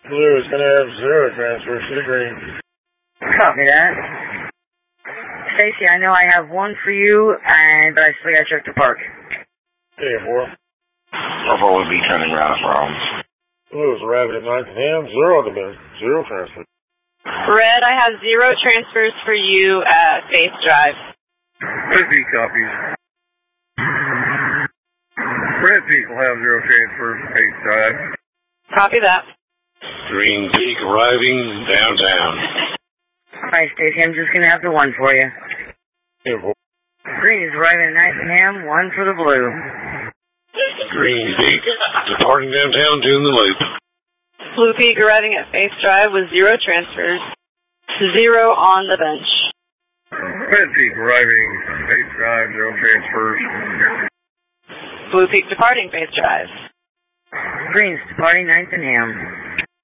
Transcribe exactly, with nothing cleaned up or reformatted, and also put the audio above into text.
Blue is going to have zero transfers to the green. Copy that. Stacy, I know I have one for you, and but I still got to check the park. Okay, four. Purple would be turning around at Browns. Blue is arriving at ninth and ham, zero to bin, zero transfer. Red, I have zero transfers for you at Faith Drive. Red Peak copies. Red Peak will have zero transfers at Faith Drive. Copy that. Green Peak arriving downtown. Alright, Stacy, I'm just going to have the one for you. Okay, four. Green is arriving at ninth and ham, one for the blue. Green Peak departing downtown to the loop. Blue Peak arriving at Faith Drive with zero transfers. Zero on the bench. Red Peak arriving at Faith Drive, zero transfers. Blue Peak departing Faith Drive. Green's departing ninth and ham.